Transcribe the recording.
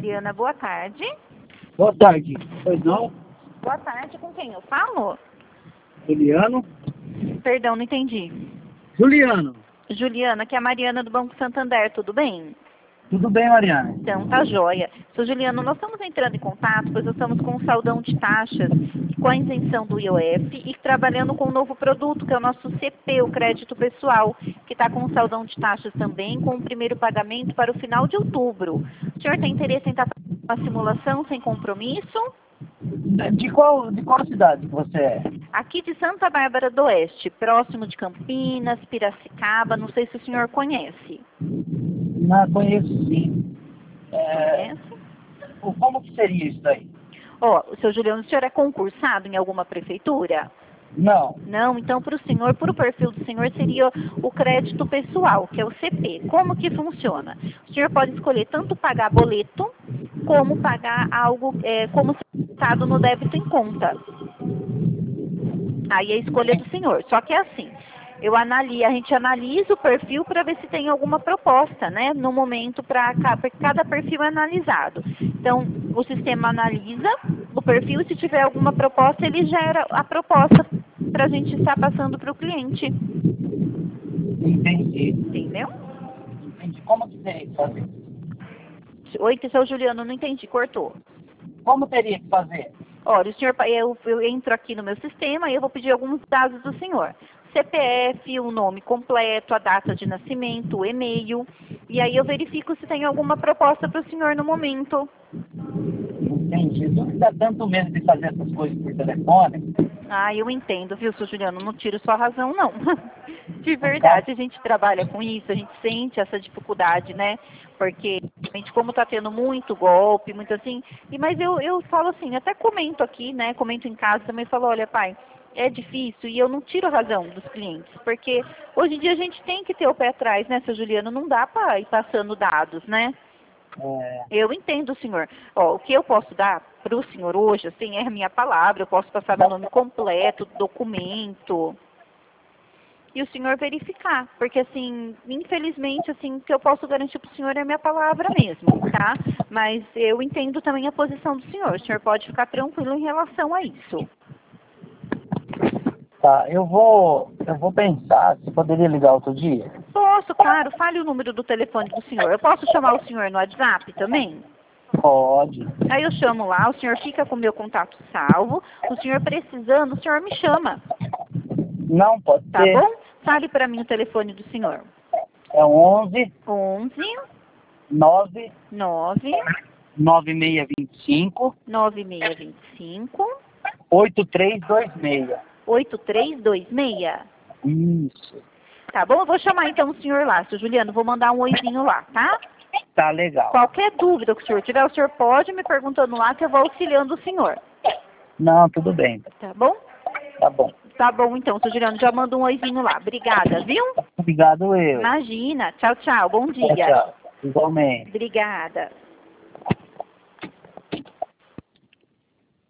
Mariana, boa tarde. Boa tarde. Pois não? Boa tarde, com quem eu falo? Juliano? Perdão, não entendi. Juliano. Juliana, que é a Mariana do Banco Santander, tudo bem? Tudo bem, Mariana? Então, tá joia. Sou Juliano, nós estamos entrando em contato, pois nós estamos com um saldão de taxas com a isenção do IOF e trabalhando com um novo produto, que é o nosso CP, o crédito pessoal, que está com um saldão de taxas também, com o primeiro pagamento para o final de outubro. O senhor tem interesse em estar fazendo uma simulação sem compromisso? De qual cidade que você é? Aqui de Santa Bárbara do Oeste, próximo de Campinas, Piracicaba, não sei se o senhor conhece. Não, conheço sim. Conhece? Como que seria isso daí? Ó, o seu Juliano, o senhor é concursado em alguma prefeitura? Não. Não, então para o senhor, para o perfil do senhor, seria o crédito pessoal, que é o CP. Como que funciona? O senhor pode escolher tanto pagar boleto, como pagar algo, como estado no débito em conta. Aí é a escolha do senhor. Só que é assim, a gente analisa o perfil para ver se tem alguma proposta, né? No momento, porque cada perfil é analisado. Então, o sistema analisa o perfil, se tiver alguma proposta, ele gera a proposta para a gente estar passando para o cliente. Entendi. Entendeu? Entendi. Como que teria que fazer? Oi, que seu Juliano, não entendi, cortou. Como teria que fazer? Olha, o senhor, eu entro aqui no meu sistema e eu vou pedir alguns dados do senhor. CPF, o nome completo, a data de nascimento, o e-mail. E aí eu verifico se tem alguma proposta para o senhor no momento. Entendi. Não dá tanto medo de fazer essas coisas por telefone. Ah, eu entendo, viu, seu Juliano? Não tiro sua razão, não. De verdade, a gente trabalha com isso, a gente sente essa dificuldade, né? Porque, realmente, como tá tendo muito golpe, muito assim... Mas eu falo assim, até comento aqui, né? Comento em casa também, falo, olha, pai, é difícil e eu não tiro a razão dos clientes. Porque hoje em dia a gente tem que ter o pé atrás, né, seu Juliano? Não dá para ir passando dados, né? Eu entendo, senhor. Ó, o que eu posso dar para o senhor hoje, assim, é a minha palavra. Eu posso passar meu nome completo, documento, e o senhor verificar. Porque, assim, infelizmente, assim, o que eu posso garantir para o senhor é a minha palavra mesmo, tá? Mas eu entendo também a posição do senhor. O senhor pode ficar tranquilo em relação a isso. Tá, eu vou pensar se poderia ligar outro dia. Posso, claro. Fale o número do telefone do senhor. Eu posso chamar o senhor no WhatsApp também? Pode. Aí eu chamo lá, o senhor fica com o meu contato salvo. O senhor precisando, o senhor me chama. Não, pode Tá ser. bom? Fale para mim o telefone do senhor. É 11 11 9 9 9625 9625 8326. 8326. Isso. Tá bom? Eu vou chamar então o senhor lá, seu Juliano. Vou mandar um oizinho lá, tá? Tá legal. Qualquer dúvida que o senhor tiver, o senhor pode me perguntando lá que eu vou auxiliando o senhor. Não, tudo bem. Tá bom? Tá bom. Tá bom então, seu Juliano. Já manda um oizinho lá. Obrigada, viu? Obrigado eu. Imagina. Tchau, tchau. Bom dia. Tchau, tchau. Igualmente. Obrigada.